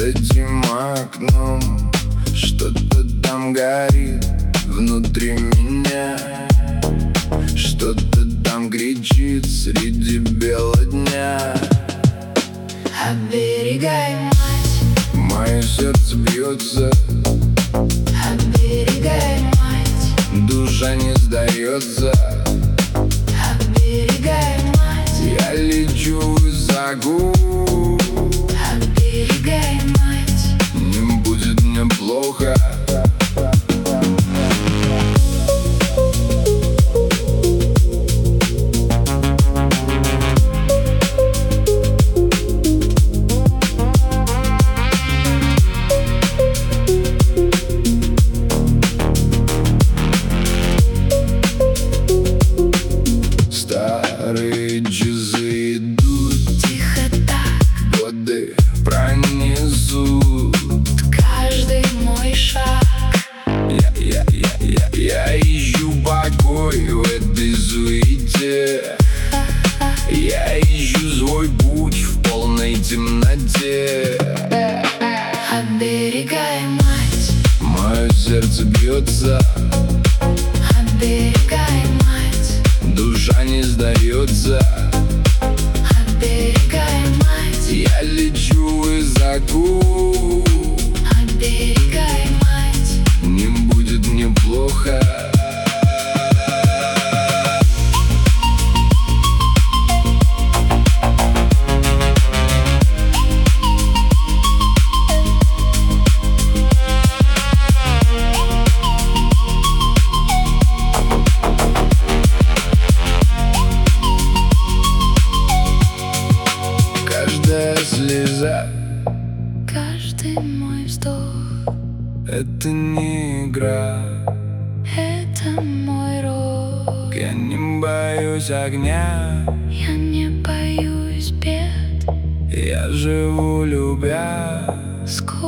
этим окном что-то там горит внутри меня, что-то там кричит среди бела дня. Оберегай, мать, Мое сердце бьется, оберегай, мать, душа не сдается. оберегай, мать, Я лечу из-за губ, оберегай, мать, не будет мне плохо. Старые часы идут, тихо так, годы пронесут. каждый мой шаг. Я ищу покой в этой суете. Я ищу свой путь в полной темноте. Оберегай, мать, Мое сердце бьется, оберегай, мать, душа не сдается. оберегай, мать, Я лечу из-за губ, оберегай, мать, не будет мне плохо. Каждая слеза — каждый мой вздох — это не игра. — это мой рок. Я не боюсь огня, Я не боюсь бед, я живу любя. скоро